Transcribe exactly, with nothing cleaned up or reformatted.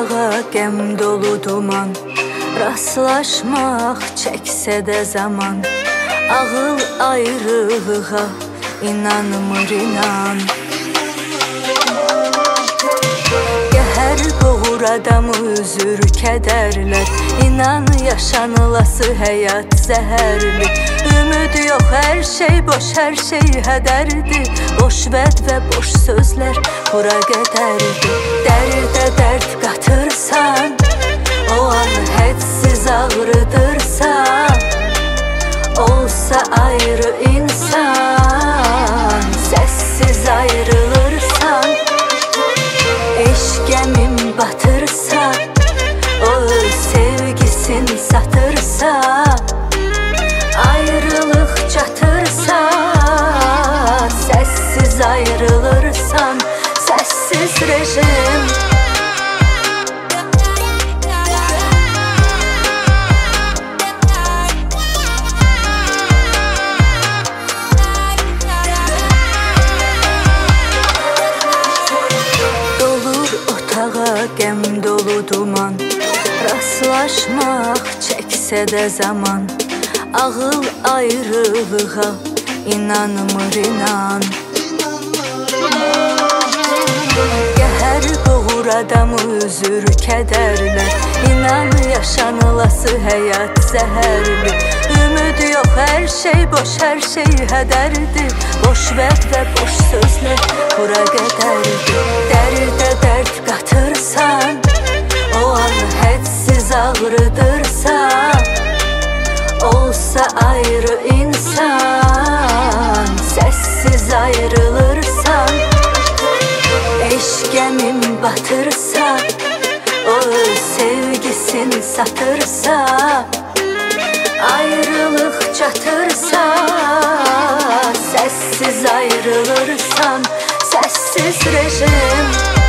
otağa qəm dolu duman, rastlaşmaq çəksə də zaman, ağıl ayrılığa inanmır inan. Qəhər boğur adamı üzür kədərlər, İnan yaşanılası həyat zəhərli. Ümid yox, hər şey boş, hər şey hədərdir. Boş vəd və boş sözlər bura qədərdir. Dərdə dərd qatırsan, o an hədsiz ağrıdırsa, olsa ayrı insan, səssiz ayrılırsan. Eşqəmin batırsa, o öz sevgisin satırsa, ayrılıq çatırsa, səssiz ayrılırsan, səssiz rejim. Qəm dolu duman, rastlaşmaq çəksə də zaman, ağıl ayrılığa inanmır inan. Qəhər boğur adamı üzür kədərlər, İnan yaşanılası həyat zəhərli. Ümid yox, hər şey boş, hər şey hədərdir. Boş vəd və boş sözlər bura qədərdir. Dərdə dərd qatırsan, o an hədsiz ağrıdırsa, olsa ayrı insan, səssiz ayrılırsan. Eşqəmin batırsa, o öz sevgisin satırsa, ayrılıq çatırsa, səssiz ayrılırsan, səssiz rejim.